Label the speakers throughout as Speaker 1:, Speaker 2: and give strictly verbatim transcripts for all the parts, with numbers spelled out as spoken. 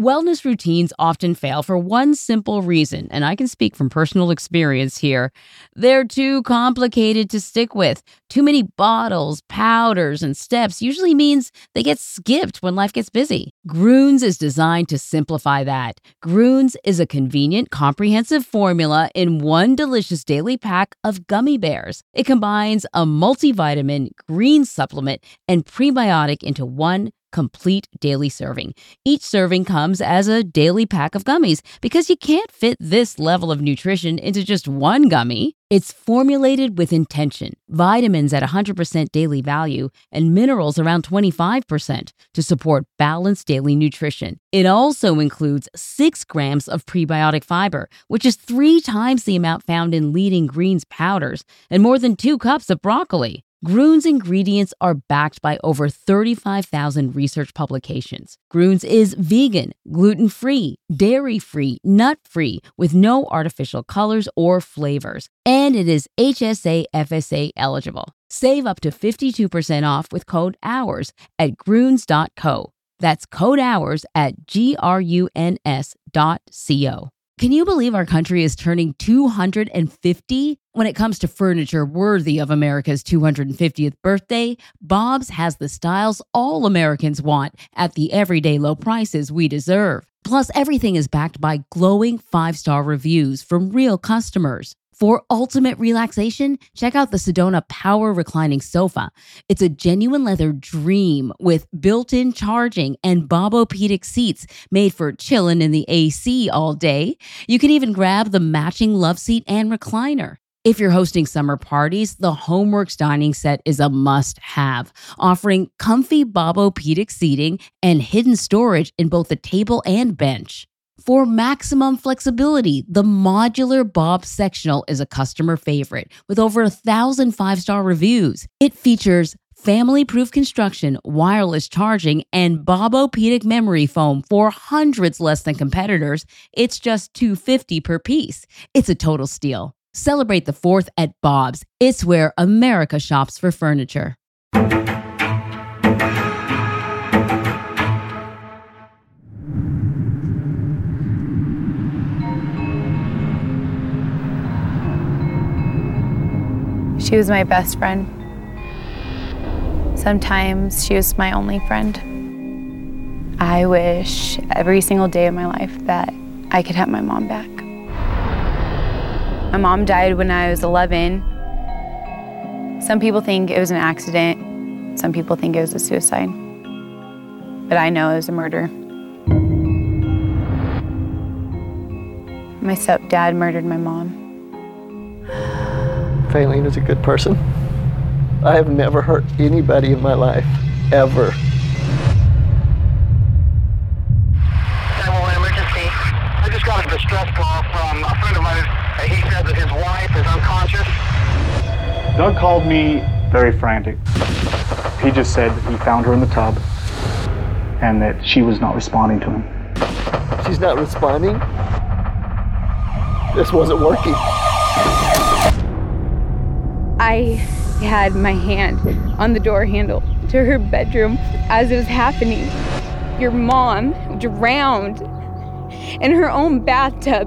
Speaker 1: Wellness routines often fail for one simple reason, and I can speak from personal experience here. They're too complicated to stick with. Too many bottles, powders, and steps usually means they get skipped when life gets busy. Grüns is designed to simplify that. Grüns is a convenient, comprehensive formula in one delicious daily pack of gummy bears. It combines a multivitamin, green supplement, and prebiotic into one complete daily serving. Each serving comes as a daily pack of gummies because you can't fit this level of nutrition into just one gummy. It's formulated with intention, vitamins at one hundred percent daily value, and minerals around twenty-five percent to support balanced daily nutrition. It also includes six grams of prebiotic fiber, which is three times the amount found in leading greens powders, and more than two cups of broccoli. Grüns ingredients are backed by over thirty-five thousand research publications. Grüns is vegan, gluten-free, dairy-free, nut-free, with no artificial colors or flavors. And it is H S A F S A eligible. Save up to fifty-two percent off with code HOURS at grüns dot co. That's code HOURS at G R U N S dot C O. Can you believe our country is turning two hundred fifty? When it comes to furniture worthy of America's two hundred fiftieth birthday, Bob's has the styles all Americans want at the everyday low prices we deserve. Plus, everything is backed by glowing five-star reviews from real customers. For ultimate relaxation, check out the Sedona Power Reclining Sofa. It's a genuine leather dream with built-in charging and Bobopedic seats made for chillin' in the A C all day. You can even grab the matching love seat and recliner. If you're hosting summer parties, the Homeworks dining set is a must-have, offering comfy Bobopedic seating and hidden storage in both the table and bench. For maximum flexibility, the modular Bob sectional is a customer favorite with over a thousand five-star reviews. It features family-proof construction, wireless charging, and Bobopedic memory foam for hundreds less than competitors. It's just two hundred fifty dollars per piece. It's a total steal. Celebrate the fourth at Bob's. It's where America shops for furniture.
Speaker 2: She was my best friend. Sometimes she was my only friend. I wish every single day of my life that I could have my mom back. My mom died when I was eleven. Some people think it was an accident. Some people think it was a suicide. But I know it was a murder. My stepdad murdered my mom.
Speaker 3: Faylene is a good person. I have never hurt anybody in my life, ever.
Speaker 4: nine one one emergency. I just got a distress call from a friend of mine. He said that his wife is unconscious.
Speaker 5: Doug called me very frantic. He just said he found her in the tub and that she was not responding to him.
Speaker 3: She's not responding? This wasn't working.
Speaker 2: I had my hand on the door handle to her bedroom as it was happening. Your mom drowned in her own bathtub.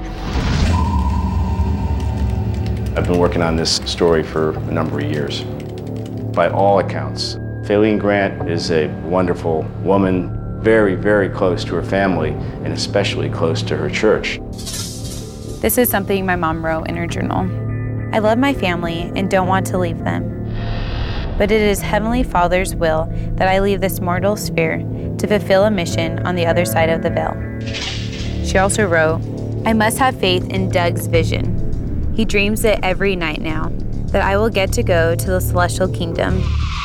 Speaker 6: I've been working on this story for a number of years. By all accounts, Faylene Grant is a wonderful woman, very, very close to her family, and especially close to her church.
Speaker 2: This is something my mom wrote in her journal. I love my family and don't want to leave them. But it is Heavenly Father's will that I leave this mortal sphere to fulfill a mission on the other side of the veil. She also wrote, I must have faith in Doug's vision. He dreams it every night now, that I will get to go to the celestial kingdom.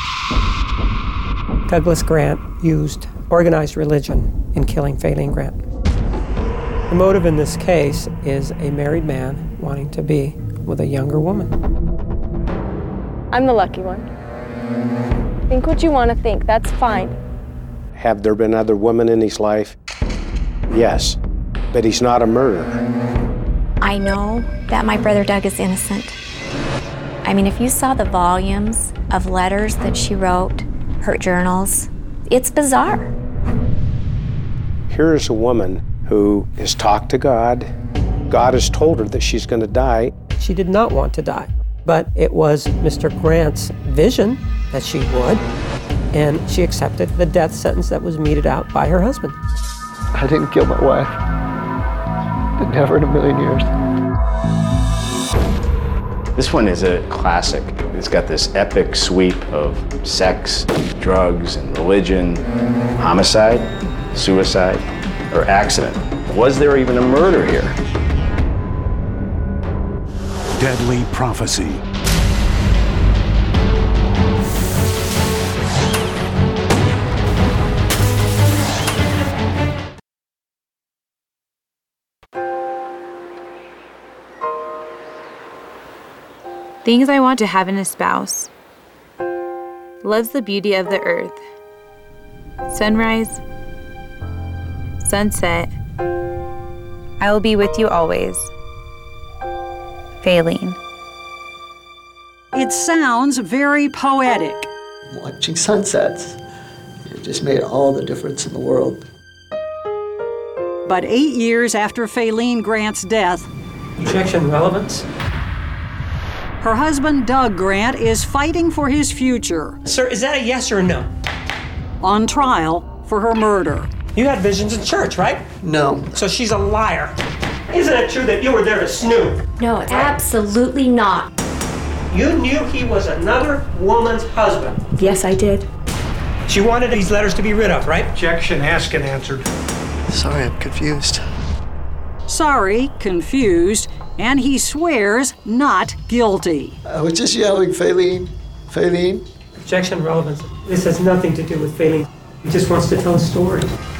Speaker 7: Douglas Grant used organized religion in killing Faylene Grant. The motive in this case is a married man wanting to be with a younger woman.
Speaker 8: I'm the lucky one. Think what you want to think, that's fine.
Speaker 9: Have there been other women in his life? Yes, but he's not a murderer.
Speaker 10: I know that my brother Doug is innocent. I mean, if you saw the volumes of letters that she wrote, her journals, it's bizarre.
Speaker 9: Here is a woman who has talked to God. God has told her that she's going to die.
Speaker 7: She did not want to die, but it was Mister Grant's vision that she would, and she accepted the death sentence that was meted out by her husband.
Speaker 3: I didn't kill my wife, but never in a million years.
Speaker 6: This one is a classic. It's got this epic sweep of sex, drugs, and religion, homicide, suicide, or accident. Was there even a murder here?
Speaker 11: Deadly Prophecy.
Speaker 2: Things I want to have in a spouse. Loves the beauty of the earth. Sunrise. Sunset. I will be with you always. Faylene.
Speaker 12: It sounds very poetic.
Speaker 3: Watching sunsets, it just made all the difference in the world.
Speaker 12: But eight years after Faylene Grant's death,
Speaker 7: Objection, relevance.
Speaker 12: her husband Doug Grant is fighting for his future.
Speaker 7: Sir, is that a yes or a no?
Speaker 12: On trial for her murder.
Speaker 7: You had visions in church, right?
Speaker 3: No.
Speaker 7: So she's a liar. Isn't it true that you were there to snoop?
Speaker 10: No, absolutely not.
Speaker 7: You knew he was another woman's husband.
Speaker 13: Yes, I did.
Speaker 7: She wanted these letters to be rid of, right?
Speaker 14: Objection, asked and answered.
Speaker 3: Sorry, I'm confused.
Speaker 12: Sorry, confused, and he swears not guilty.
Speaker 3: I was just yelling, Faylene, Faylene.
Speaker 7: Objection, relevance. This has nothing to do with Faylene. He just wants to tell a story.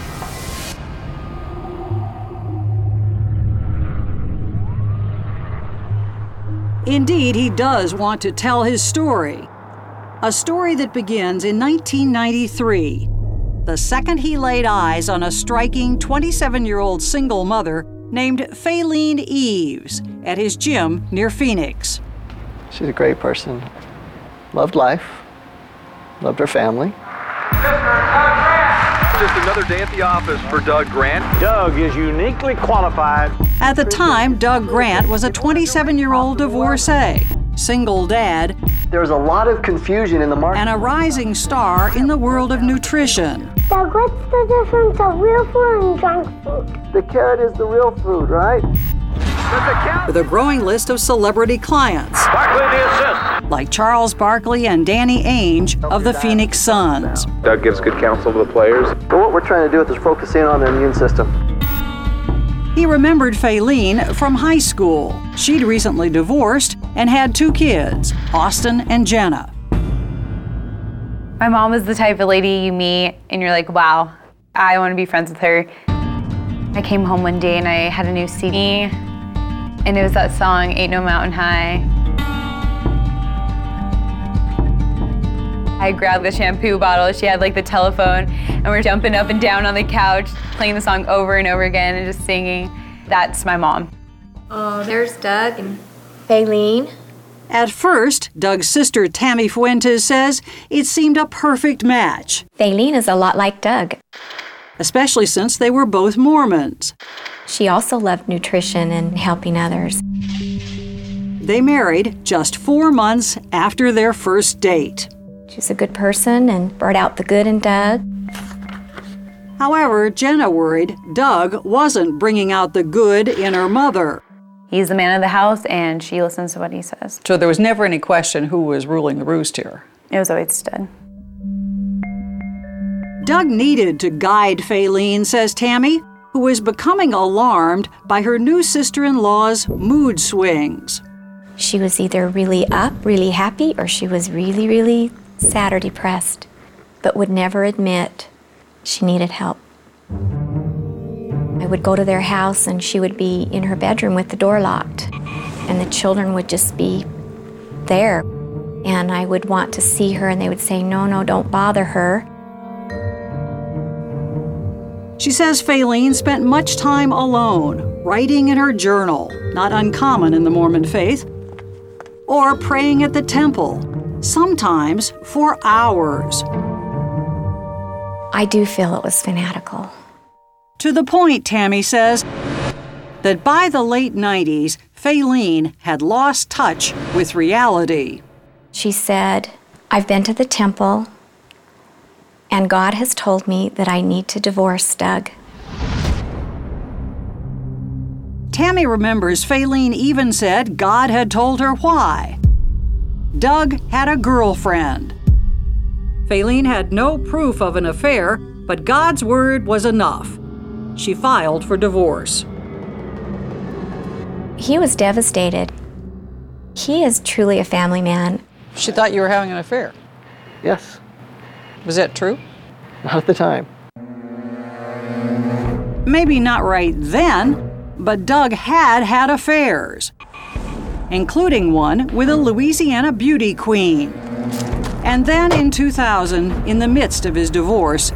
Speaker 12: Indeed, he does want to tell his story. A story that begins in nineteen ninety-three, the second he laid eyes on a striking twenty-seven-year-old single mother named Faylene Eves at his gym near Phoenix.
Speaker 3: She's a great person. Loved life. Loved her family.
Speaker 15: Just another day at the office for Doug Grant. Doug is uniquely qualified.
Speaker 12: At the time, Doug Grant was a twenty-seven-year-old divorcee, single dad,
Speaker 3: There was a lot of confusion in the market.
Speaker 12: and a rising star in the world of nutrition.
Speaker 16: Doug, what's the difference of real food and junk food?
Speaker 3: The carrot is the real food, right?
Speaker 12: With a growing list of celebrity clients,
Speaker 15: Barkley the assist.
Speaker 12: like Charles Barkley and Danny Ainge of the Phoenix Suns.
Speaker 15: Doug gives good counsel to the players.
Speaker 3: But what we're trying to do is focus in on their immune system.
Speaker 12: He remembered Faylene from high school. She'd recently divorced and had two kids, Austin and Jenna.
Speaker 2: My mom was the type of lady you meet and you're like, wow, I want to be friends with her. I came home one day and I had a new C D, and it was that song, Ain't No Mountain High. I grabbed the shampoo bottle, she had like the telephone, and we're jumping up and down on the couch, playing the song over and over again and just singing. That's my mom.
Speaker 10: Oh, there's Doug and Faylene.
Speaker 12: At first, Doug's sister Tammy Fuentes says it seemed a perfect match.
Speaker 10: Faylene is a lot like Doug.
Speaker 12: Especially since they were both Mormons.
Speaker 10: She also loved nutrition and helping others.
Speaker 12: They married just four months after their first date.
Speaker 10: She's a good person and brought out the good in Doug.
Speaker 12: However, Jenna worried Doug wasn't bringing out the good in her mother.
Speaker 2: He's the man of the house and she listens to what he says.
Speaker 12: So there was never any question who was ruling the roost here.
Speaker 2: It was always Doug.
Speaker 12: Doug needed to guide Faylene, says Tammy, who was becoming alarmed by her new sister-in-law's mood swings.
Speaker 10: She was either really up, really happy, or she was really, really sad or depressed, but would never admit she needed help. I would go to their house and she would be in her bedroom with the door locked, and the children would just be there. And I would want to see her and they would say, no, no, don't bother her.
Speaker 12: She says Faylene spent much time alone, writing in her journal, not uncommon in the Mormon faith, or praying at the temple, sometimes for hours.
Speaker 10: I do feel it was fanatical.
Speaker 12: To the point, Tammy says, that by the late nineties, Faylene had lost touch with reality.
Speaker 10: She said, I've been to the temple, and God has told me that I need to divorce Doug.
Speaker 12: Tammy remembers Faylene even said God had told her why. Doug had a girlfriend. Faylene had no proof of an affair, but God's word was enough. She filed for divorce.
Speaker 10: He was devastated. He is truly a family man.
Speaker 13: She thought you were having an affair.
Speaker 3: Yes.
Speaker 13: Was that true?
Speaker 3: Not at the time.
Speaker 12: Maybe not right then, but Doug had had affairs, including one with a Louisiana beauty queen. And then in two thousand, in the midst of his divorce,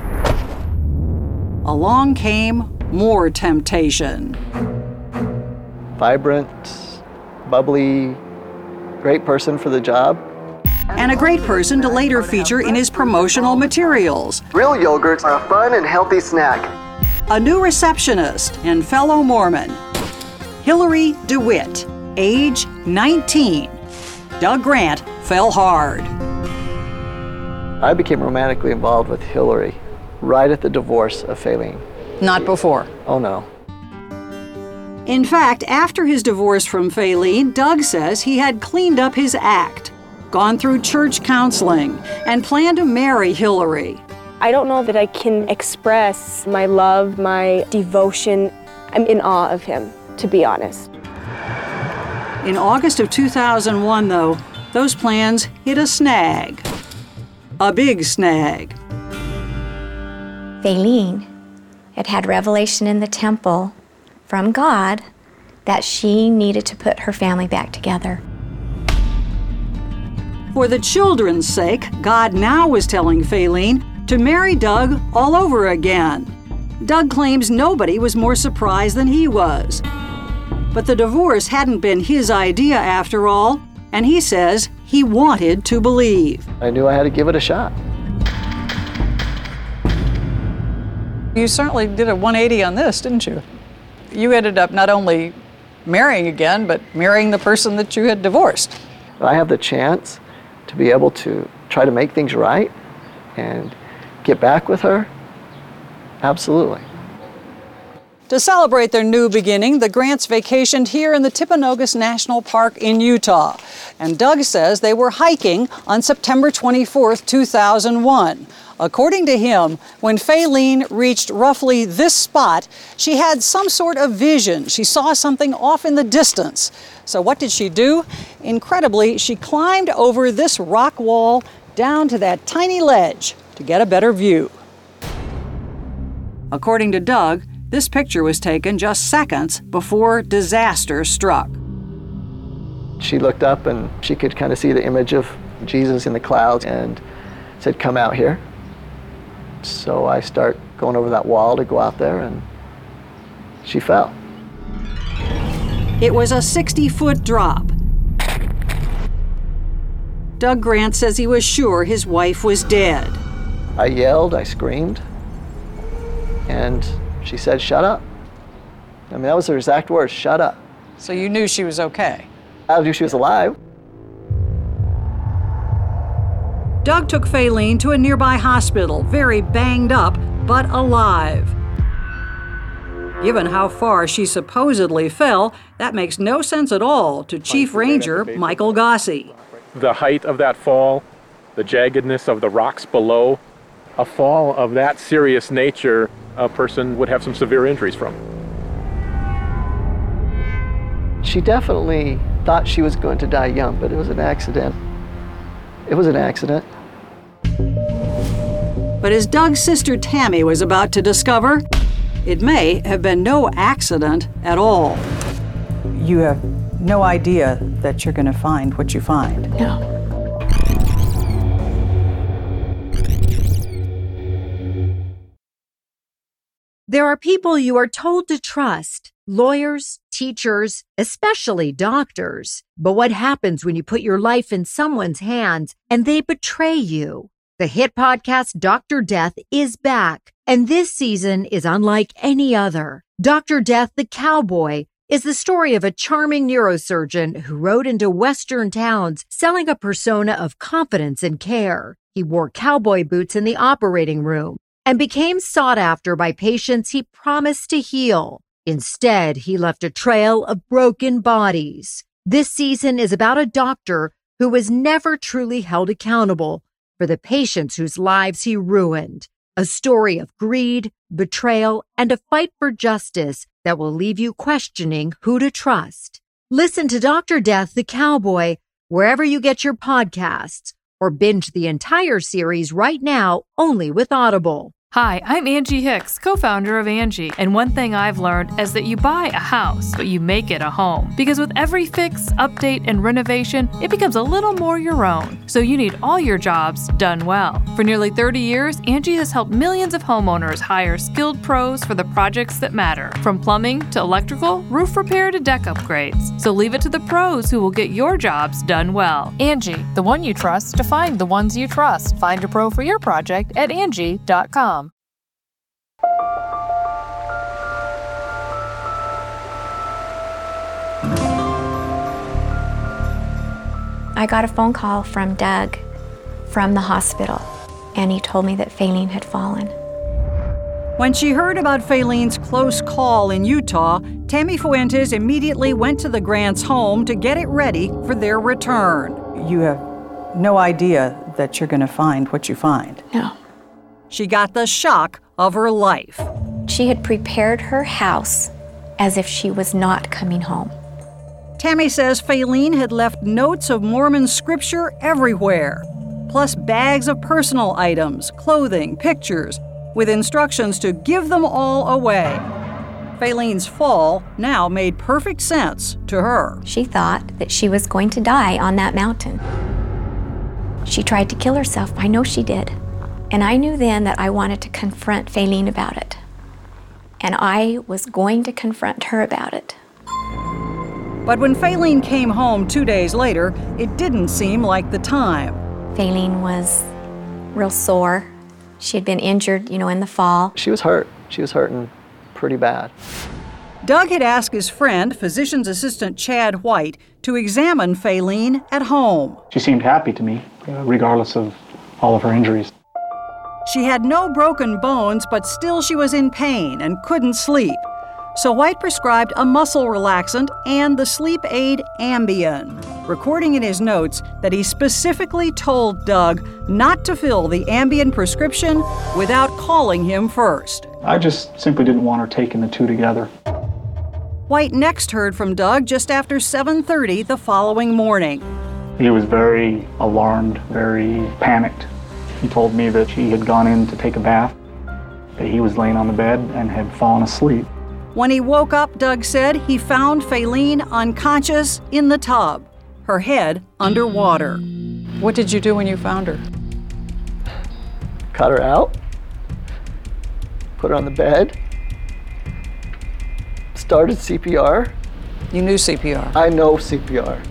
Speaker 12: along came more temptation.
Speaker 3: Vibrant, bubbly, great person for the job.
Speaker 12: And a great person to later feature in his promotional materials.
Speaker 3: Real yogurts are a fun and healthy snack.
Speaker 12: A new receptionist and fellow Mormon, Hillary DeWitt, age nineteen. Doug Grant fell hard.
Speaker 3: I became romantically involved with Hillary right at the divorce of Faylene.
Speaker 13: Not before?
Speaker 3: Oh, no.
Speaker 12: In fact, after his divorce from Faylene, Doug says he had cleaned up his act, gone through church counseling, and planned to marry Hillary.
Speaker 8: I don't know that I can express my love, my devotion. I'm in awe of him, to be honest.
Speaker 12: In August of two thousand one, though, those plans hit a snag. A big snag.
Speaker 10: Faylene had had revelation in the temple from God that she needed to put her family back together.
Speaker 12: For the children's sake, God now was telling Faylene to marry Doug all over again. Doug claims nobody was more surprised than he was. But the divorce hadn't been his idea after all, and he says he wanted to believe.
Speaker 3: I knew I had to give it a shot.
Speaker 13: You certainly did a one eighty on this, didn't you? You ended up not only marrying again, but marrying the person that you had divorced.
Speaker 3: I have the chance to be able to try to make things right and get back with her. Absolutely.
Speaker 13: To celebrate their new beginning, the Grants vacationed here in the Timpanogos National Park in Utah. And Doug says they were hiking on September twenty-fourth, two thousand one. According to him, when Faylene reached roughly this spot, she had some sort of vision. She saw something off in the distance. So what did she do? Incredibly, she climbed over this rock wall down to that tiny ledge to get a better view. According to Doug, this picture was taken just seconds before disaster struck.
Speaker 3: She looked up and she could kind of see the image of Jesus in the clouds and said, "Come out here." So I start going over that wall to go out there, and she fell.
Speaker 12: It was a sixty-foot drop. Doug Grant says he was sure his wife was dead.
Speaker 3: I yelled, I screamed, and she said, "Shut up." I mean, that was her exact words, "Shut up."
Speaker 13: So you knew she was okay?
Speaker 3: I knew she was alive.
Speaker 12: Doug took Faylene to a nearby hospital, very banged up, but alive. Given how far she supposedly fell, that makes no sense at all to Chief Ranger Michael Gossi.
Speaker 14: The height of that fall, the jaggedness of the rocks below, a fall of that serious nature, a person would have some severe injuries from.
Speaker 3: She definitely thought she was going to die young, but it was an accident. It was an accident.
Speaker 12: But as Doug's sister Tammy was about to discover, it may have been no accident at all.
Speaker 13: You have no idea that you're going to find what you find.
Speaker 10: No.
Speaker 17: There are people you are told to trust, lawyers, teachers, especially doctors. But what happens when you put your life in someone's hands and they betray you? The hit podcast Doctor Death is back, and this season is unlike any other. Doctor Death, the Cowboy, is the story of a charming neurosurgeon who rode into Western towns selling a persona of confidence and care. He wore cowboy boots in the operating room and became sought after by patients he promised to heal. Instead, he left a trail of broken bodies. This season is about a doctor who was never truly held accountable for the patients whose lives he ruined. A story of greed, betrayal, and a fight for justice that will leave you questioning who to trust. Listen to Doctor Death, the Cowboy, wherever you get your podcasts, or binge the entire series right now only with Audible.
Speaker 18: Hi, I'm Angie Hicks, co-founder of Angie, and one thing I've learned is that you buy a house, but you make it a home. Because with every fix, update, and renovation, it becomes a little more your own. So you need all your jobs done well. For nearly thirty years, Angie has helped millions of homeowners hire skilled pros for the projects that matter. From plumbing to electrical, roof repair to deck upgrades. So leave it to the pros who will get your jobs done well. Angie, the one you trust to find the ones you trust. Find a pro for your project at Angie dot com.
Speaker 10: I got a phone call from Doug from the hospital, and he told me that Faylene had fallen.
Speaker 13: When she heard about Faylene's close call in Utah, Tammy Fuentes immediately went to the Grants' home to get it ready for their return.
Speaker 19: You have no idea that you're going to find what you find.
Speaker 10: No.
Speaker 13: She got the shock of her life.
Speaker 10: She had prepared her house as if she was not coming home.
Speaker 13: Tammy says Faylene had left notes of Mormon scripture everywhere, plus bags of personal items, clothing, pictures, with instructions to give them all away. Faylene's fall now made perfect sense to her.
Speaker 10: She thought that she was going to die on that mountain. She tried to kill herself. I know she did. And I knew then that I wanted to confront Faylene about it. And I was going to confront her about it.
Speaker 13: But when Faylene came home two days later, it didn't seem like the time.
Speaker 10: Faylene was real sore. She had been injured, you know, in the fall.
Speaker 3: She was hurt. She was hurting pretty bad.
Speaker 13: Doug had asked his friend, physician's assistant Chad White, to examine Faylene at home.
Speaker 5: She seemed happy to me, uh, regardless of all of her injuries.
Speaker 13: She had no broken bones, but still she was in pain and couldn't sleep. So White prescribed a muscle relaxant and the sleep aid Ambien, recording in his notes that he specifically told Doug not to fill the Ambien prescription without calling him first.
Speaker 5: I just simply didn't want her taking the two together.
Speaker 13: White next heard from Doug just after seven thirty the following morning.
Speaker 5: He was very alarmed, very panicked. He told me that she had gone in to take a bath, that he was laying on the bed and had fallen asleep.
Speaker 13: When he woke up, Doug said he found Faylene unconscious in the tub, her head underwater.
Speaker 19: What did you do when you found her?
Speaker 3: Cut her out, put her on the bed, started C P R.
Speaker 19: You knew C P R?
Speaker 3: I know C P R.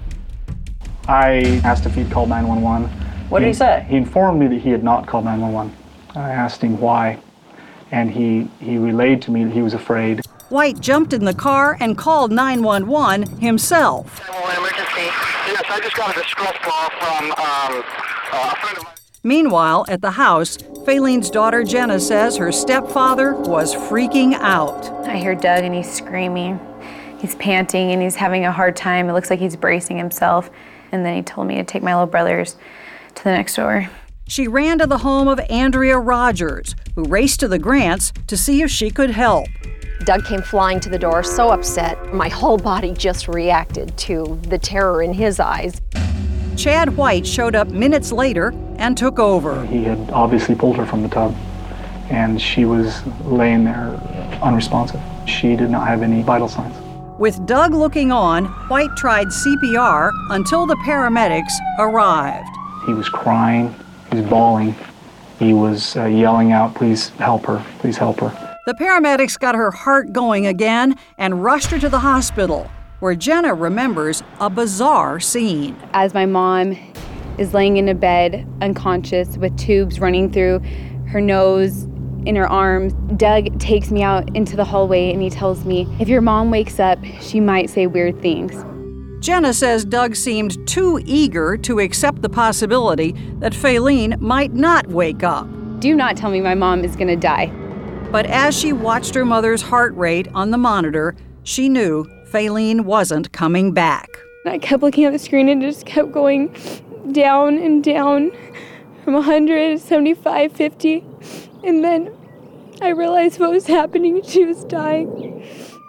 Speaker 5: I asked if he'd called nine one one.
Speaker 19: What did he say?
Speaker 5: He informed me that he had not called nine one one. I asked him why, and he, he relayed to me that he was afraid.
Speaker 13: White jumped in the car and called nine one one himself.
Speaker 4: Emergency. Yes, I just got a distress call from um, a friend of mine.
Speaker 13: Meanwhile, at the house, Faylene's daughter Jenna says her stepfather was freaking out.
Speaker 2: I hear Doug and he's screaming. He's panting and he's having a hard time. It looks like he's bracing himself. And then he told me to take my little brothers to the next door.
Speaker 13: She ran to the home of Andrea Rogers, who raced to the Grants to see if she could help.
Speaker 20: Doug came flying to the door, so upset. My whole body just reacted to the terror in his eyes.
Speaker 13: Chad White showed up minutes later and took over.
Speaker 5: He had obviously pulled her from the tub, and she was laying there unresponsive. She did not have any vital signs.
Speaker 13: With Doug looking on, White tried C P R until the paramedics arrived.
Speaker 5: He was crying, he was bawling, he was uh, yelling out, "Please help her, please help her."
Speaker 13: The paramedics got her heart going again and rushed her to the hospital, where Jenna remembers a bizarre scene.
Speaker 2: As my mom is laying in a bed, unconscious, with tubes running through her nose, in her arms. Doug takes me out into the hallway and he tells me, if your mom wakes up, she might say weird things.
Speaker 12: Jenna says Doug seemed too eager to accept the possibility that Faylene might not wake up.
Speaker 2: Do not tell me my mom is gonna die.
Speaker 12: But as she watched her mother's heart rate on the monitor, she knew Faylene wasn't coming back.
Speaker 8: I kept looking at the screen and it just kept going down and down from one hundred, seventy-five, fifty. And then I realized what was happening. She was dying.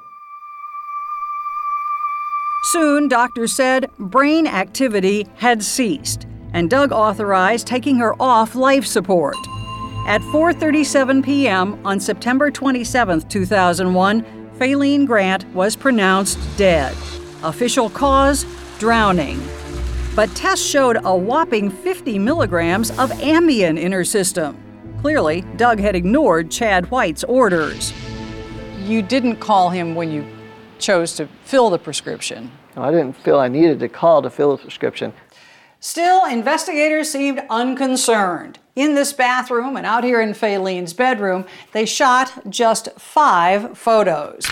Speaker 12: Soon, doctors said brain activity had ceased, and Doug authorized taking her off life support. At four thirty-seven p.m. on September twenty-seventh, two thousand one, Faylene Grant was pronounced dead. Official cause, drowning. But tests showed a whopping fifty milligrams of Ambien in her system. Clearly, Doug had ignored Chad White's orders.
Speaker 13: You didn't call him when you chose to fill the prescription.
Speaker 3: No, I didn't feel I needed to call to fill the prescription.
Speaker 13: Still, investigators seemed unconcerned. In this bathroom and out here in Faylene's bedroom, they shot just five photos.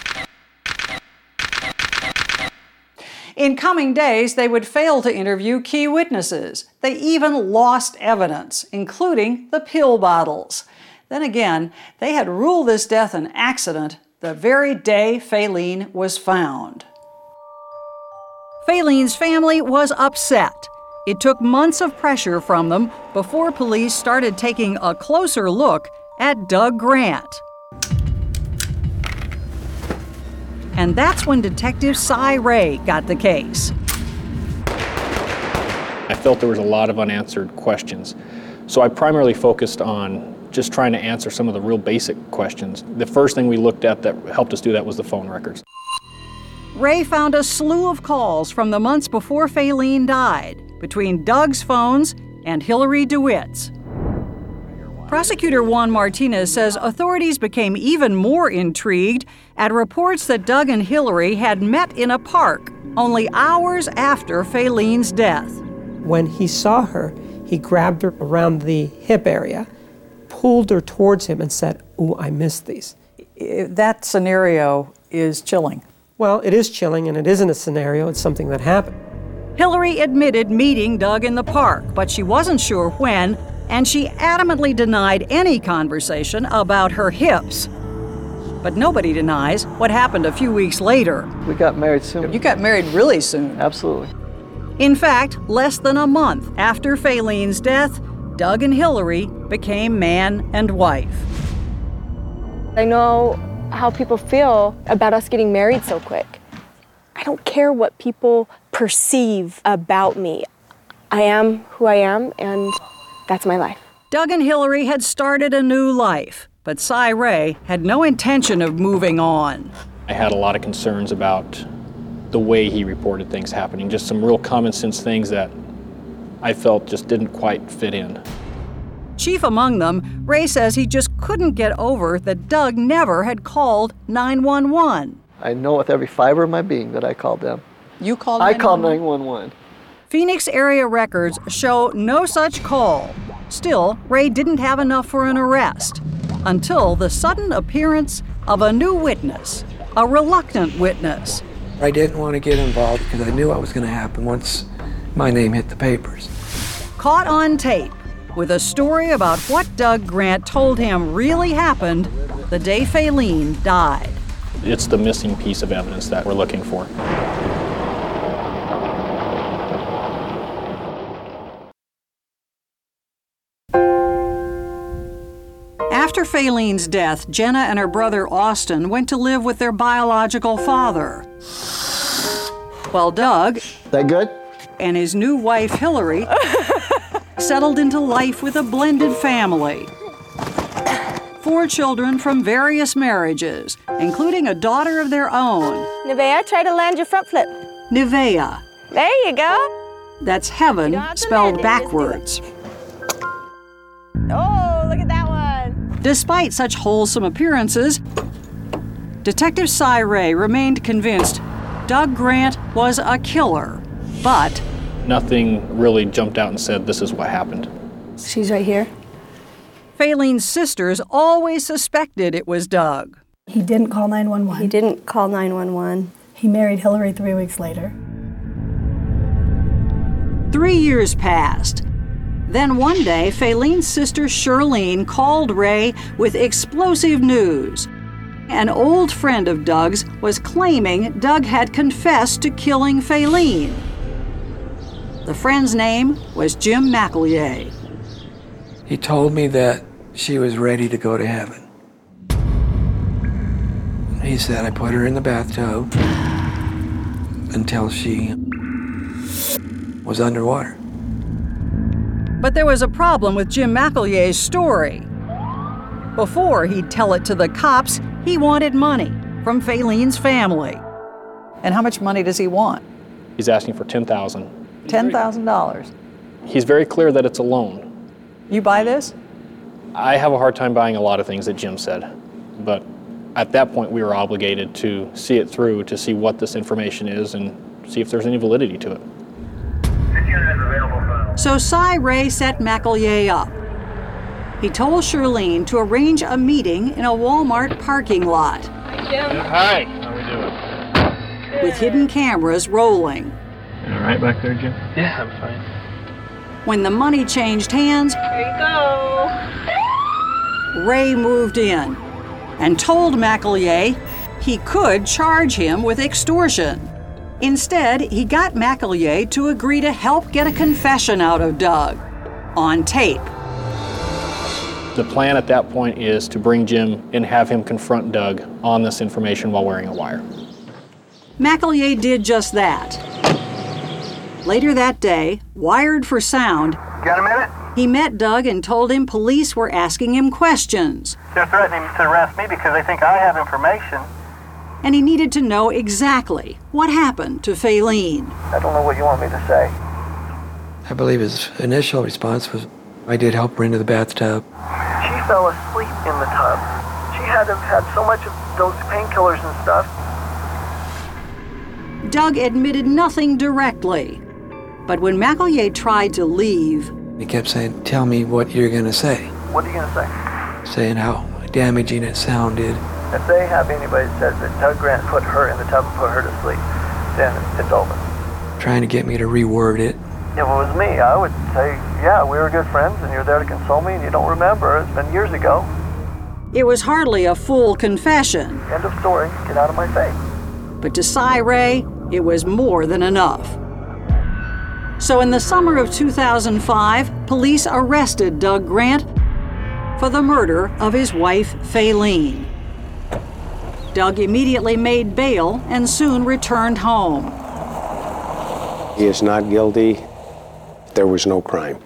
Speaker 13: In coming days, they would fail to interview key witnesses. They even lost evidence, including the pill bottles. Then again, they had ruled this death an accident the very day Faylene was found. Faylene's family was upset. It took months of pressure from them before police started taking a closer look at Doug Grant. And that's when Detective Cy Ray got the case.
Speaker 21: I felt there was a lot of unanswered questions. So I primarily focused on just trying to answer some of the real basic questions. The first thing we looked at that helped us do that was the phone records.
Speaker 12: Ray found a slew of calls from the months before Faylene died between Doug's phones and Hillary DeWitt's. Prosecutor Juan Martinez says authorities became even more intrigued at reports that Doug and Hillary had met in a park only hours after Faylene's death.
Speaker 7: When he saw her, he grabbed her around the hip area, pulled her towards him and said, "Ooh, I missed these."
Speaker 13: That scenario is chilling.
Speaker 7: Well, it is chilling, and it isn't a scenario, it's something that happened.
Speaker 12: Hillary admitted meeting Doug in the park, but she wasn't sure when, and she adamantly denied any conversation about her hips. But nobody denies what happened a few weeks later.
Speaker 3: We got married soon.
Speaker 13: You got married really soon.
Speaker 3: Absolutely.
Speaker 12: In fact, less than a month after Faylene's death, Doug and Hillary became man and wife.
Speaker 8: I know how people feel about us getting married so quick. I don't care what people perceive about me. I am who I am, and that's my life.
Speaker 12: Doug and Hillary had started a new life, but Cy Ray had no intention of moving on.
Speaker 21: I had a lot of concerns about the way he reported things happening, just some real common sense things that I felt just didn't quite fit in.
Speaker 12: Chief among them, Ray says he just couldn't get over that Doug never had called nine one one.
Speaker 3: I know with every fiber of my being that I called them.
Speaker 13: You called
Speaker 3: I called nine one one.
Speaker 12: Phoenix area records show no such call. Still, Ray didn't have enough for an arrest until the sudden appearance of a new witness, a reluctant witness.
Speaker 22: I didn't want to get involved because I knew what was going to happen once my name hit the papers.
Speaker 12: Caught on tape with a story about what Doug Grant told him really happened the day Faylene died.
Speaker 21: It's the missing piece of evidence that we're looking for.
Speaker 12: After Faylene's death, Jenna and her brother Austin went to live with their biological father. While Doug
Speaker 3: that good?
Speaker 12: and his new wife Hillary settled into life with a blended family. Four children from various marriages, including a daughter of their own.
Speaker 8: Nevaeh, try to land your front flip.
Speaker 12: Nevaeh.
Speaker 8: There you go.
Speaker 12: That's heaven spelled backwards.
Speaker 8: Oh, look at that one.
Speaker 12: Despite such wholesome appearances, Detective Cy Ray remained convinced Doug Grant was a killer, but
Speaker 21: Nothing really jumped out and said, this is what happened.
Speaker 8: She's right here.
Speaker 12: Fayleen's sisters always suspected it was Doug.
Speaker 1: He didn't call nine one one.
Speaker 8: He didn't call nine one one.
Speaker 1: He married Hillary three weeks later.
Speaker 12: Three years passed. Then one day, Fayleen's sister Shirlene called Ray with explosive news. An old friend of Doug's was claiming Doug had confessed to killing Fayleen. The friend's name was Jim McElhiey.
Speaker 22: He told me that she was ready to go to heaven. He said I put her in the bathtub until she was underwater.
Speaker 12: But there was a problem with Jim McElhiey's story. Before he'd tell it to the cops, he wanted money from Fayleen's family.
Speaker 19: And how much money does he want?
Speaker 21: He's asking for ten thousand dollars.
Speaker 19: ten thousand dollars.
Speaker 21: He's very clear that it's a loan.
Speaker 19: You buy this?
Speaker 21: I have a hard time buying a lot of things that Jim said, but at that point we were obligated to see it through, to see what this information is and see if there's any validity to it.
Speaker 12: So Cy Ray set McElhiey up. He told Shirlene to arrange a meeting in a Walmart parking lot.
Speaker 8: Hi, Jim.
Speaker 14: Hi. How we doing?
Speaker 12: With hidden cameras rolling.
Speaker 14: You all right back there, Jim? Yeah, I'm fine.
Speaker 12: When the money changed hands,
Speaker 8: Here you go.
Speaker 12: Ray moved in and told McElhiey he could charge him with extortion. Instead, he got McElhiey to agree to help get a confession out of Doug on tape.
Speaker 21: The plan at that point is to bring Jim and have him confront Doug on this information while wearing a wire.
Speaker 12: McElhiey did just that. Later that day, wired for sound,
Speaker 4: Got a minute?
Speaker 12: he met Doug and told him police were asking him questions.
Speaker 4: They're threatening to arrest me because they think I have information.
Speaker 12: And he needed to know exactly what happened to Fayleen.
Speaker 3: I don't know what you want me to say.
Speaker 22: I believe his initial response was, I did help her into the bathtub.
Speaker 3: She fell asleep in the tub. She had to have had so much of those painkillers and stuff.
Speaker 12: Doug admitted nothing directly. But when McElhiey tried to leave,
Speaker 22: He kept saying, tell me what you're going to say.
Speaker 3: What are you going to say?
Speaker 22: Saying how damaging it sounded.
Speaker 3: If they have anybody that says that Doug Grant put her in the tub and put her to sleep, then it's over.
Speaker 22: Trying to get me to reword it.
Speaker 3: If it was me, I would say, yeah, we were good friends and you're there to console me and you don't remember. It's been years ago.
Speaker 12: it was hardly a full confession.
Speaker 3: End of story. Get out of my face.
Speaker 12: But to Cy Ray, it was more than enough. So in the summer of two thousand five, police arrested Doug Grant for the murder of his wife, Fayleen. Doug immediately made bail and soon returned home.
Speaker 9: He is not guilty. There was no crime.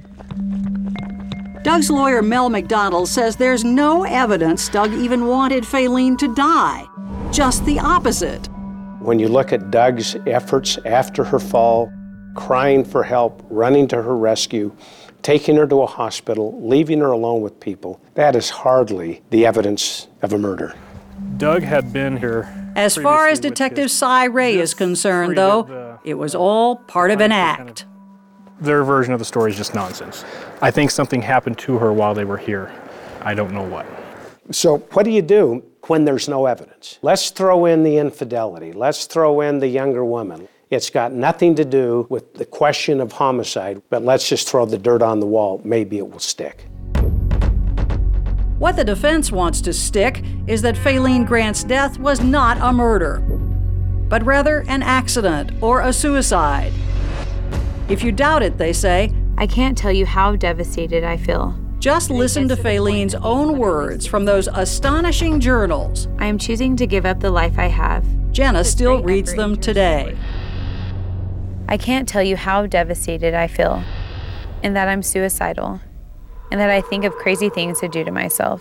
Speaker 12: Doug's lawyer, Mel McDonald, says there's no evidence Doug even wanted Fayleen to die. Just the opposite.
Speaker 9: When you look at Doug's efforts after her fall, crying for help, running to her rescue, taking her to a hospital, leaving her alone with people, that is hardly the evidence of a murder.
Speaker 21: Doug had been here.
Speaker 12: As far as Detective Cy Ray is concerned, though, it was all part of an act.
Speaker 21: Their version of the story is just nonsense. I think something happened to her while they were here. I don't know what.
Speaker 9: So what do you do when there's no evidence? Let's throw in the infidelity. Let's throw in the younger woman. It's got nothing to do with the question of homicide, but let's just throw the dirt on the wall. Maybe it will stick.
Speaker 12: What the defense wants to stick is that Fayleen Grant's death was not a murder, but rather an accident or a suicide. If you doubt it, they say,
Speaker 2: I can't tell you how devastated I feel.
Speaker 12: Just listen to Fayleen's own words from those astonishing journals.
Speaker 2: I am choosing to give up the life I have.
Speaker 12: Jenna still reads them today.
Speaker 2: I can't tell you how devastated I feel, and that I'm suicidal, and that I think of crazy things to do to myself.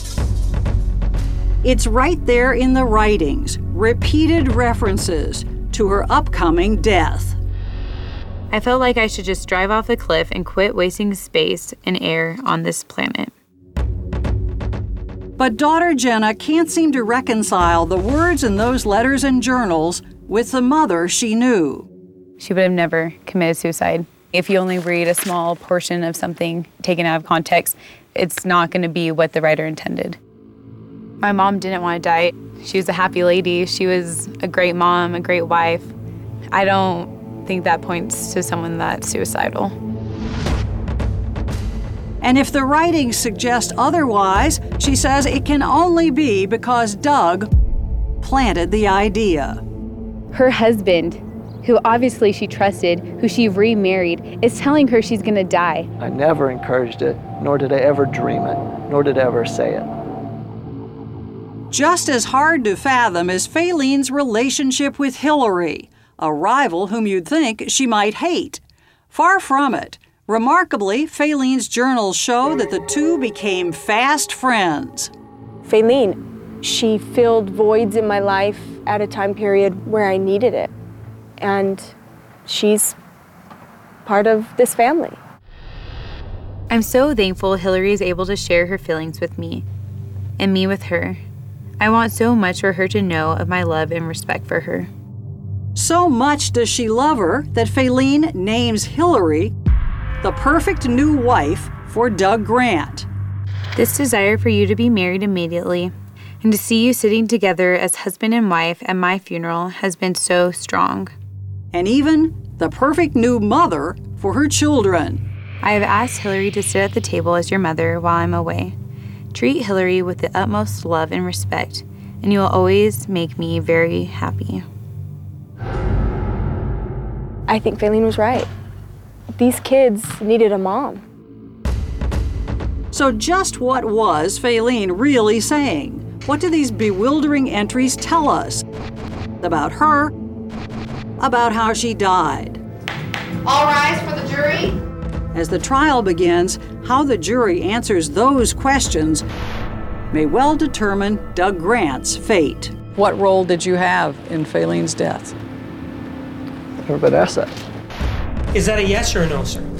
Speaker 12: It's right there in the writings, repeated references to her upcoming death.
Speaker 2: I felt like I should just drive off a cliff and quit wasting space and air on this planet.
Speaker 12: But daughter Jenna can't seem to reconcile the words in those letters and journals with the mother she knew.
Speaker 2: she would have never committed suicide. If you only read a small portion of something taken out of context, it's not going to be what the writer intended. My mom didn't want to die. She was a happy lady. She was a great mom, a great wife. I don't think that points to someone that's suicidal.
Speaker 12: And if the writings suggest otherwise, she says it can only be because Doug planted the idea.
Speaker 2: Her husband, who obviously she trusted, who she remarried, is telling her she's gonna die.
Speaker 3: I never encouraged it, nor did I ever dream it, nor did I ever say it.
Speaker 12: Just as hard to fathom is Faylene's relationship with Hillary, a rival whom you'd think she might hate. Far from it. Remarkably, Faylene's journals show that the two became fast friends.
Speaker 8: Faylene, she filled voids in my life at a time period where I needed it. And she's part of this family.
Speaker 2: I'm so thankful Hillary is able to share her feelings with me, and me with her. I want so much for her to know of my love and respect for her.
Speaker 12: So much does she love her that Faylene names Hillary the perfect new wife for Doug Grant.
Speaker 2: This desire for you to be married immediately and to see you sitting together as husband and wife at my funeral has been so strong.
Speaker 12: And even the perfect new mother for her children.
Speaker 2: I have asked Hillary to sit at the table as your mother while I'm away. Treat Hillary with the utmost love and respect, and you will always make me very happy.
Speaker 8: I think Faylene was right. These kids needed a mom.
Speaker 12: So just what was Faylene really saying? What do these bewildering entries tell us about her, about how she died?
Speaker 6: All rise for the jury.
Speaker 12: As the trial begins, how the jury answers those questions may well determine Doug Grant's fate.
Speaker 19: What role did you have in Faylene's death?
Speaker 3: Everybody asked that.
Speaker 7: Is that a yes or a no, sir?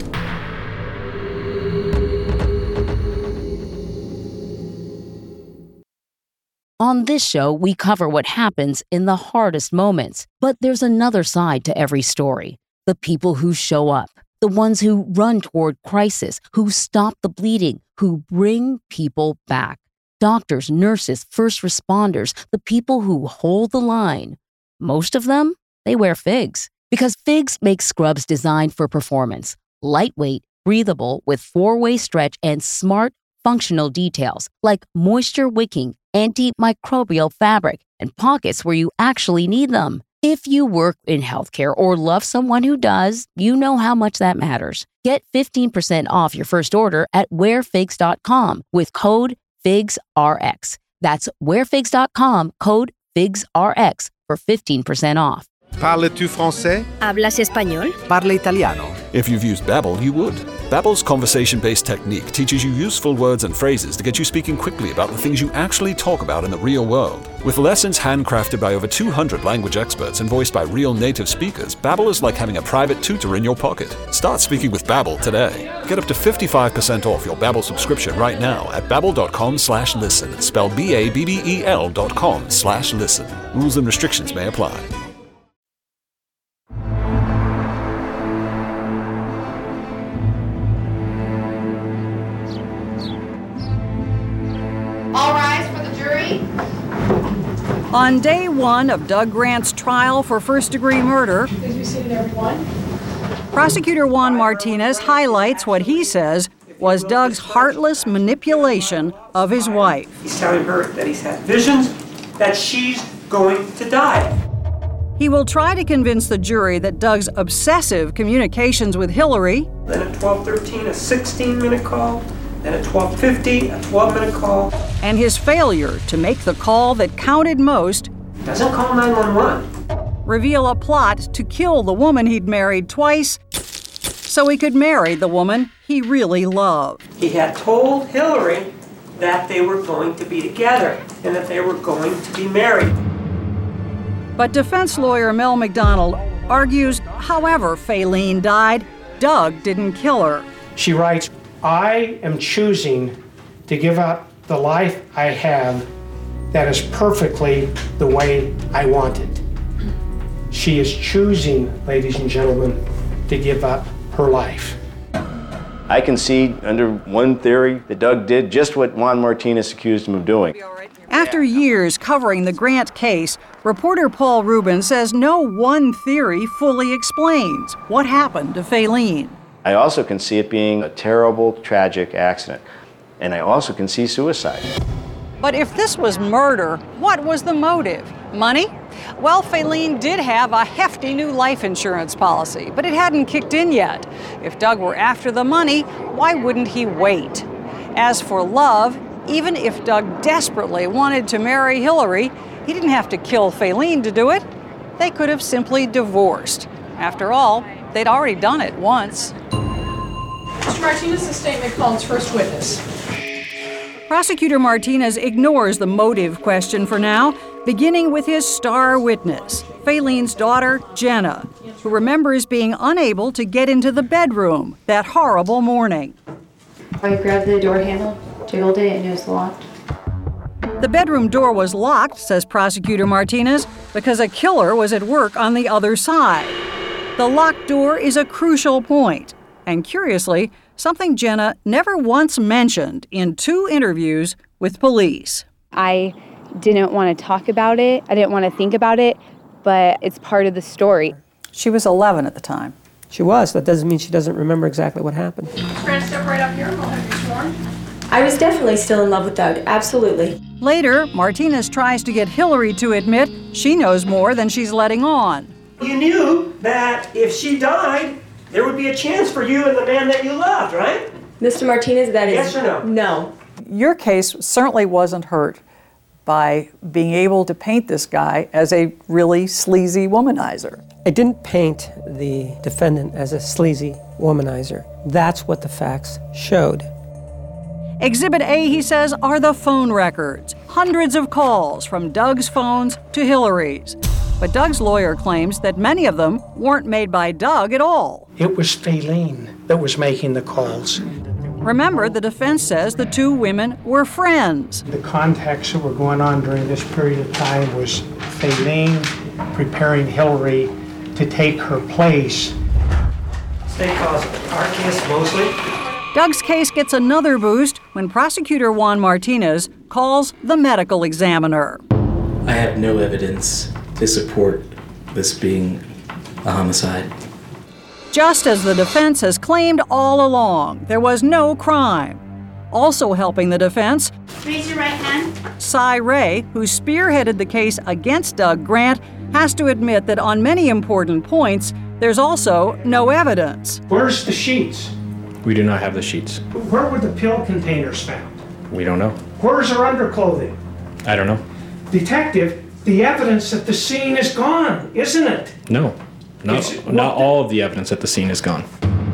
Speaker 11: On this show, we cover what happens in the hardest moments. But there's another side to every story. The people who show up, the ones who run toward crisis, who stop the bleeding, who bring people back. Doctors, nurses, first responders, the people who hold the line. Most of them, they wear FIGS. Because FIGS makes scrubs designed for performance. Lightweight, breathable, with four-way stretch and smart, functional details like moisture-wicking, antimicrobial fabric, and pockets where you actually need them. If you work in healthcare or love someone who does, you know how much that matters. Get fifteen percent off your first order at wear figs dot com with code FIGSRX. That's wear figs dot com, code FIGSRX for fifteen percent off.
Speaker 23: Parles-tu français?
Speaker 24: ¿Hablas español?
Speaker 23: Parle italiano.
Speaker 25: If you've used Babbel, you would. Babbel's conversation-based technique teaches you useful words and phrases to get you speaking quickly about the things you actually talk about in the real world. With lessons handcrafted by over two hundred language experts and voiced by real native speakers, Babbel is like having a private tutor in your pocket. Start speaking with Babbel today. Get up to fifty-five percent off your Babbel subscription right now at babbel.com slash listen. Spelled B A B B E L dot com slash listen. Rules and restrictions may apply.
Speaker 6: All rise for the jury.
Speaker 12: On day one of Doug Grant's trial for first-degree murder,
Speaker 6: Please be seated, everyone.
Speaker 12: prosecutor Juan Martinez highlights what he says was Doug's heartless manipulation of his wife.
Speaker 7: He's telling her that he's had visions, that she's going to die.
Speaker 12: He will try to convince the jury that Doug's obsessive communications with Hillary,
Speaker 7: Then at twelve thirteen, a sixteen-minute call. Then at twelve fifty, a twelve-minute call.
Speaker 12: and his failure to make the call that counted most,
Speaker 7: Doesn't call nine one one.
Speaker 12: reveal a plot to kill the woman he'd married twice so he could marry the woman he really loved.
Speaker 7: He had told Hillary that they were going to be together and that they were going to be married.
Speaker 12: But defense lawyer Mel McDonald argues, however Faylene died, Doug didn't kill her.
Speaker 9: She writes, I am choosing to give up the life I have that is perfectly the way I want it. She is choosing, ladies and gentlemen, to give up her life.
Speaker 15: I concede under one theory that Doug did just what Juan Martinez accused him of doing.
Speaker 12: After years covering the Grant case, reporter Paul Rubin says no one theory fully explains what happened to Faylene.
Speaker 15: I also can see it being a terrible, tragic accident. And I also can see suicide.
Speaker 12: But if this was murder, what was the motive? Money? Well, Faylene did have a hefty new life insurance policy, but it hadn't kicked in yet. If Doug were after the money, why wouldn't he wait? As for love, even if Doug desperately wanted to marry Hillary, he didn't have to kill Faylene to do it. They could have simply divorced. After all, they'd already done it once.
Speaker 6: Mister Martinez, statement calls first witness.
Speaker 12: Prosecutor Martinez ignores the motive question for now, beginning with his star witness, Faylene's daughter, Jenna, who remembers being unable to get into the bedroom that horrible morning.
Speaker 16: I grabbed the door handle, jiggled it, and it was locked.
Speaker 12: The bedroom door was locked, says Prosecutor Martinez, because a killer was at work on the other side. The locked door is a crucial point, and curiously, something Jenna never once mentioned in two interviews with police.
Speaker 2: I didn't want to talk about it. I didn't want to think about it, but it's part of the story.
Speaker 19: She was eleven at the time.
Speaker 7: She was. That doesn't mean she doesn't remember exactly what happened.
Speaker 6: Grant, step right up here and we'll have you sworn.
Speaker 16: I was definitely still in love with Doug, absolutely.
Speaker 12: Later, Martinez tries to get Hillary to admit she knows more than she's letting on.
Speaker 7: You knew that if she died, there would be a chance for you and the man that you loved, right?
Speaker 16: Mister Martinez, that is...
Speaker 7: Yes or no?
Speaker 16: No.
Speaker 19: Your case certainly wasn't hurt by being able to paint this guy as a really sleazy womanizer.
Speaker 7: I didn't paint the defendant as a sleazy womanizer. That's what the facts showed.
Speaker 12: Exhibit A, he says, are the phone records. Hundreds of calls from Doug's phones to Hillary's. But Doug's lawyer claims that many of them weren't made by Doug at all.
Speaker 9: It was Faylene that was making the calls.
Speaker 12: Remember, the defense says the two women were friends.
Speaker 9: The contacts that were going on during this period of time was Faylene preparing Hillary to take her place.
Speaker 7: State calls our case mostly.
Speaker 12: Doug's case gets another boost when prosecutor Juan Martinez calls the medical examiner.
Speaker 17: I have no evidence to support this being a homicide.
Speaker 12: Just as the defense has claimed all along, there was no crime. Also helping the defense,
Speaker 16: Raise your right hand.
Speaker 12: Cy Ray, who spearheaded the case against Doug Grant, has to admit that on many important points, there's also no evidence.
Speaker 9: Where's the sheets?
Speaker 21: We do not have the sheets.
Speaker 9: Where were the pill containers found?
Speaker 21: We don't know.
Speaker 9: Where's her underclothing?
Speaker 21: I don't know.
Speaker 9: Detective, the evidence at the scene is gone, isn't it?
Speaker 21: No. Not,
Speaker 9: It's-
Speaker 21: not all of the evidence at the scene is gone.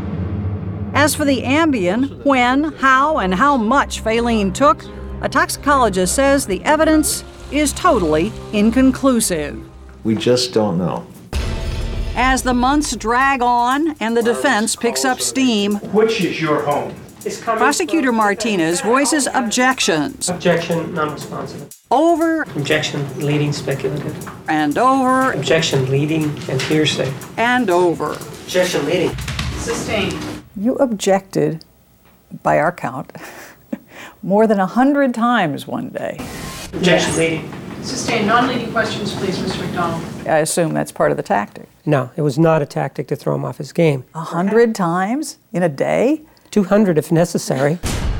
Speaker 12: As for the Ambien, when, how, and how much Faylene took, a toxicologist says the evidence is totally inconclusive.
Speaker 18: We just don't know.
Speaker 12: As the months drag on and the defense picks up steam,
Speaker 9: Which is your home?
Speaker 12: Prosecutor Martinez voices objections.
Speaker 7: Objection, non-responsive.
Speaker 12: Over
Speaker 7: Objection, leading speculative.
Speaker 12: and over
Speaker 7: Objection, leading and hearsay.
Speaker 12: and over.
Speaker 7: Objection, leading.
Speaker 6: Sustained.
Speaker 19: You objected, by our count, more than a hundred times one day.
Speaker 7: Objection, leading.
Speaker 6: Sustained. Non-leading questions, please, Mister McDonald.
Speaker 19: I assume that's part of the tactic.
Speaker 7: No, it was not a tactic to throw him off his game.
Speaker 19: A hundred times in a day?
Speaker 7: two hundred if necessary.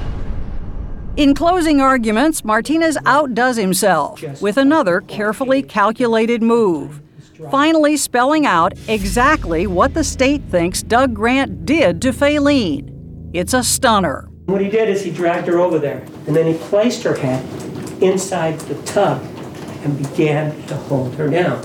Speaker 12: In closing arguments, Martinez outdoes himself with another carefully calculated move, finally spelling out exactly what the state thinks Doug Grant did to Faylene. It's a stunner.
Speaker 7: What he did is he dragged her over there, and then he placed her head inside the tub and began to hold her down.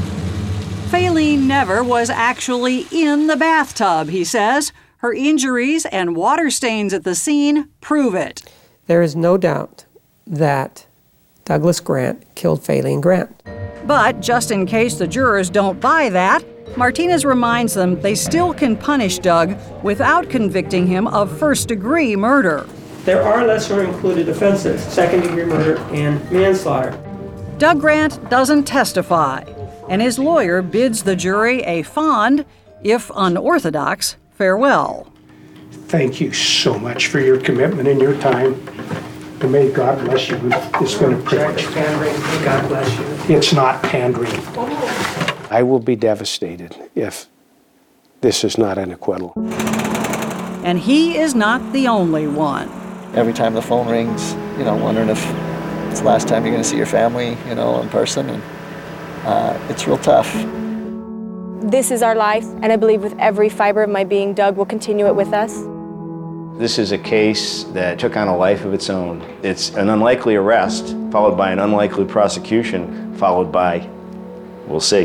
Speaker 12: Faylene never was actually in the bathtub, he says. Her injuries and water stains at the scene prove it.
Speaker 7: There is no doubt that Douglas Grant killed Faylene Grant.
Speaker 12: But just in case the jurors don't buy that, Martinez reminds them they still can punish Doug without convicting him of first-degree murder.
Speaker 7: There are lesser included offenses, second-degree murder and manslaughter.
Speaker 12: Doug Grant doesn't testify. and his lawyer bids the jury a fond, if unorthodox, farewell.
Speaker 9: Thank you so much for your commitment and your time. And may God bless you. It's been a privilege.
Speaker 7: God bless you.
Speaker 9: It's not pandering. I will be devastated if this is not an acquittal.
Speaker 12: And he is not the only one.
Speaker 3: Every time the phone rings, you know, wondering if it's the last time you're going to see your family, you know, in person, and uh, it's real tough.
Speaker 8: This is our life, and I believe with every fiber of my being, Doug will continue it with us.
Speaker 15: This is a case that took on a life of its own. It's an unlikely arrest, followed by an unlikely prosecution, followed by, we'll see.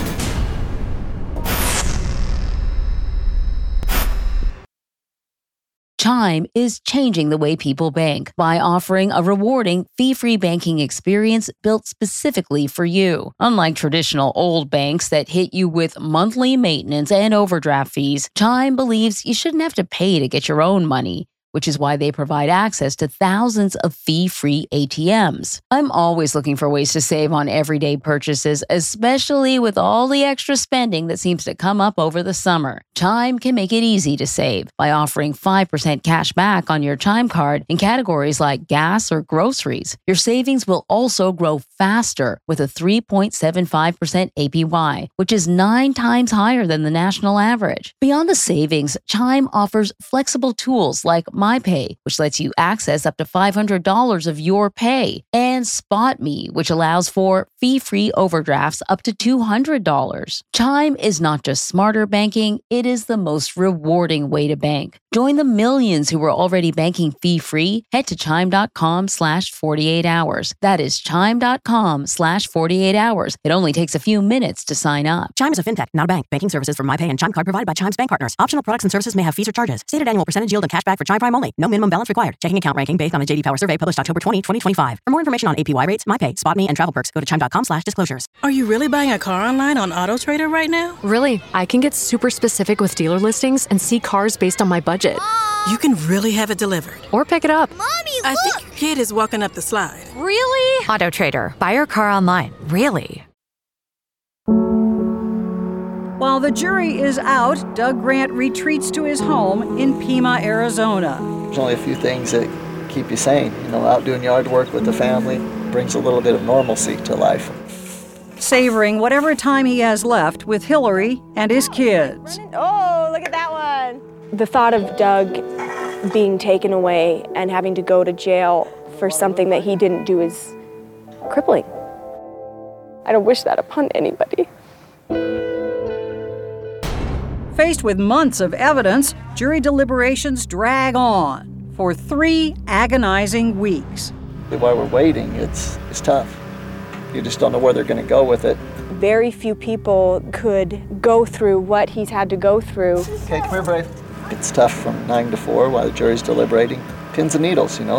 Speaker 11: Chime is changing the way people bank by offering a rewarding, fee-free banking experience built specifically for you. Unlike traditional old banks that hit you with monthly maintenance and overdraft fees, Chime believes you shouldn't have to pay to get your own money, which is why they provide access to thousands of fee-free A T Ms. I'm always looking for ways to save on everyday purchases, especially with all the extra spending that seems to come up over the summer. Chime can make it easy to save by offering five percent cash back on your Chime card in categories like gas or groceries. Your savings will also grow faster with a three point seven five percent A P Y, which is nine times higher than the national average. Beyond the savings, Chime offers flexible tools like MyPay, which lets you access up to five hundred dollars of your pay, and SpotMe, which allows for fee-free overdrafts up to two hundred dollars. Chime is not just smarter banking, it is the most rewarding way to bank. Join the millions who are already banking fee-free. Head to chime.com slash 48 hours. That is chime.com slash 48 hours. It only takes a few minutes to sign up.
Speaker 5: Chime is a fintech, not a bank. Banking services from MyPay and Chime Card provided by Chime's bank partners. Optional products and services may have fees or charges. Stated annual percentage yield and cashback for Chime Prime only. No minimum balance required. Checking account ranking based on a J D Power survey published October twentieth, twenty twenty-five. For more information on A P Y rates, MyPay, SpotMe, and travel perks, go to chime.com slash disclosures.
Speaker 10: Are you really buying a car online on AutoTrader right now?
Speaker 18: Really, I can get super specific with dealer listings and see cars based on my budget.
Speaker 10: You can really have it delivered.
Speaker 18: Or pick it up.
Speaker 10: Mommy, I look! think your kid is walking up the slide.
Speaker 18: Really?
Speaker 20: AutoTrader. Buy your car online. Really?
Speaker 12: While the jury is out, Doug Grant retreats to his home in Pima, Arizona.
Speaker 3: There's only a few things that keep you sane. You know, out doing yard work with the family brings a little bit of normalcy to life.
Speaker 12: Savoring whatever time he has left with Hillary and his kids.
Speaker 8: Oh, look at that one. The thought of Doug being taken away and having to go to jail for something that he didn't do is crippling. I don't wish that upon anybody.
Speaker 12: Faced with months of evidence, jury deliberations drag on for three agonizing weeks.
Speaker 3: While we're waiting, it's, it's tough. You just don't know where they're going to go with it.
Speaker 8: Very few people could go through what he's had to go through.
Speaker 3: Okay, come here, Brave. It's tough from nine to four while the jury's deliberating. Pins and needles, you know.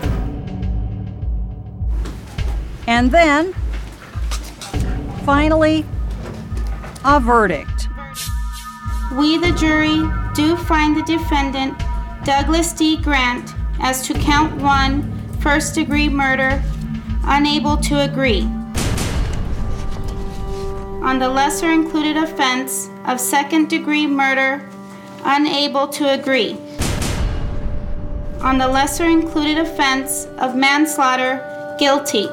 Speaker 12: And then, finally, a verdict.
Speaker 24: We, the jury, do find the defendant, Douglas D. Grant, as to count one, first-degree murder, unable to agree. On the lesser-included offense of second-degree murder, unable to agree. On the lesser-included offense of manslaughter, guilty.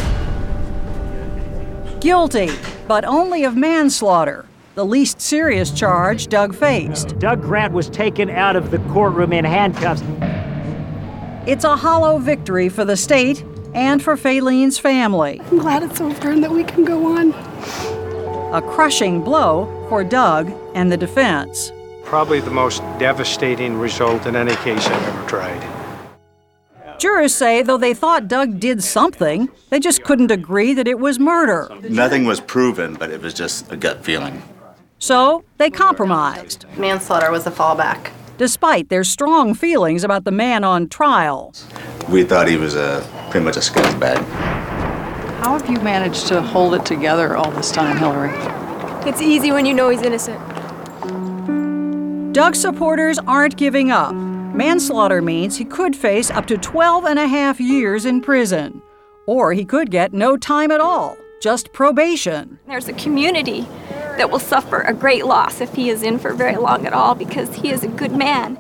Speaker 12: Guilty, but only of manslaughter, the least serious charge Doug faced.
Speaker 26: Doug Grant was taken out of the courtroom in handcuffs.
Speaker 12: It's a hollow victory for the state and for Fayleen's family.
Speaker 1: I'm glad it's over and that we can go on.
Speaker 12: A crushing blow for Doug and the defense.
Speaker 9: Probably the most devastating result in any case I've ever tried.
Speaker 12: Jurors say though they thought Doug did something, they just couldn't agree that it was murder.
Speaker 27: Nothing was proven, but it was just a gut feeling.
Speaker 12: So they compromised.
Speaker 16: Manslaughter was a fallback.
Speaker 12: Despite their strong feelings about the man on trial.
Speaker 27: We thought he was a pretty much a scumbag.
Speaker 19: How have you managed to hold it together all this time, Hillary?
Speaker 8: It's easy when you know he's innocent.
Speaker 12: Doug's supporters aren't giving up. Manslaughter means he could face up to twelve and a half years in prison. Or he could get no time at all, just probation.
Speaker 2: There's a community that will suffer a great loss if he is in for very long at all because he is a good man.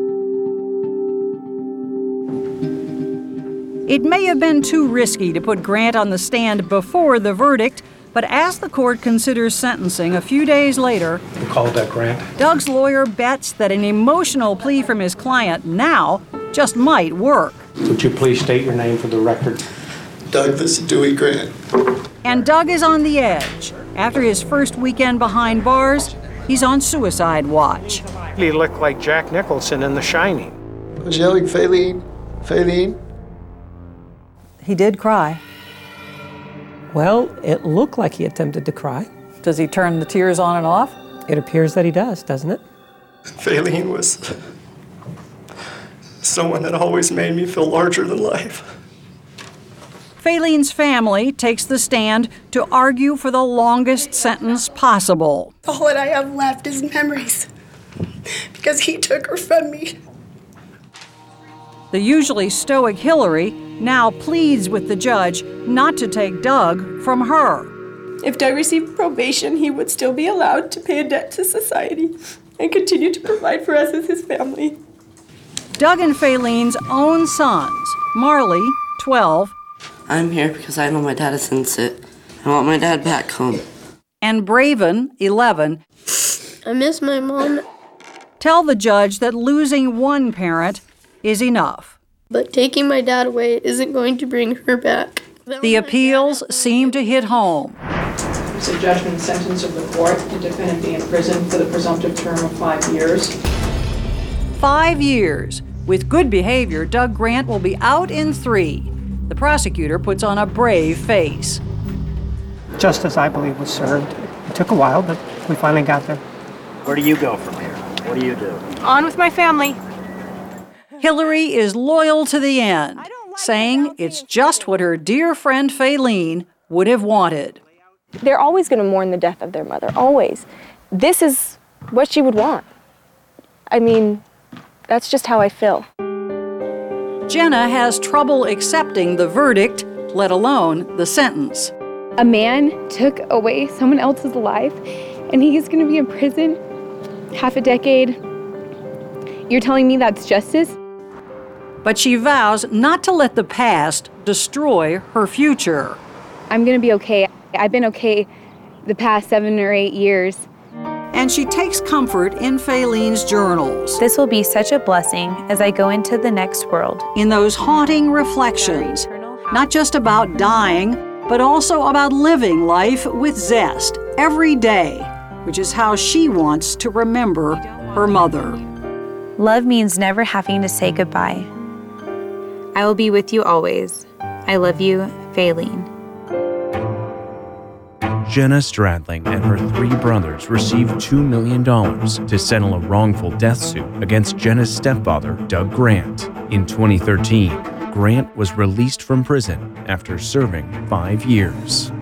Speaker 12: It may have been too risky to put Grant on the stand before the verdict, but as the court considers sentencing a few days later,
Speaker 9: You called that Grant?
Speaker 12: Doug's lawyer bets that an emotional plea from his client now just might work.
Speaker 9: Would you please state your name for the record?
Speaker 4: Doug, this is Dewey Grant.
Speaker 12: And Doug is on the edge. After his first weekend behind bars, he's on suicide watch.
Speaker 9: He looked like Jack Nicholson in The Shining.
Speaker 4: I was yelling, Faylene, Faylene.
Speaker 19: He did cry.
Speaker 7: Well, it looked like he attempted to cry.
Speaker 19: Does he turn the tears on and off?
Speaker 7: It appears that he does, doesn't it?
Speaker 4: Faylene was someone that always made me feel larger than life.
Speaker 12: Faylene's family takes the stand to argue for the longest sentence possible.
Speaker 1: All that I have left is memories because he took her from me.
Speaker 12: The usually stoic Hillary now pleads with the judge not to take Doug from her.
Speaker 8: If Doug received probation, he would still be allowed to pay a debt to society and continue to provide for us as his family.
Speaker 12: Doug and Faylene's own sons, Marley, twelve,
Speaker 13: I'm here because I know my dad is innocent. I want my dad back home.
Speaker 12: and Braven, eleven,
Speaker 8: I miss my mom,
Speaker 12: tell the judge that losing one parent is enough.
Speaker 8: but taking my dad away isn't going to bring her back.
Speaker 12: The appeals seem to hit home.
Speaker 6: It's a judgment sentence of the court, the defendant be in prison for the presumptive term of five years.
Speaker 12: Five years. With good behavior, Doug Grant will be out in three. The prosecutor puts on a brave face.
Speaker 14: Justice, I believe, was served. It took a while, but we finally got there.
Speaker 26: Where do you go from here? What do you do?
Speaker 8: On with my family.
Speaker 12: Hillary is loyal to the end, saying it's just what her dear friend Faylene would have wanted.
Speaker 8: They're always going to mourn the death of their mother, always. This is what she would want. I mean, that's just how I feel.
Speaker 12: Jenna has trouble accepting the verdict, let alone the sentence.
Speaker 16: A man took away someone else's life, and he's going to be in prison half a decade. You're telling me that's justice?
Speaker 12: But she vows not to let the past destroy her future.
Speaker 16: I'm going to be okay. I've been okay the past seven or eight years.
Speaker 12: And she takes comfort in Faylene's journals.
Speaker 22: This will be such a blessing as I go into the next world.
Speaker 12: In those haunting reflections, not just about dying, but also about living life with zest every day, which is how she wants to remember her mother.
Speaker 22: Love means never having to say goodbye. I will be with you always. I love you, Faylene.
Speaker 23: Jenna Stradling and her three brothers received two million dollars to settle a wrongful death suit against Jenna's stepfather, Doug Grant. In twenty thirteen, Grant was released from prison after serving five years.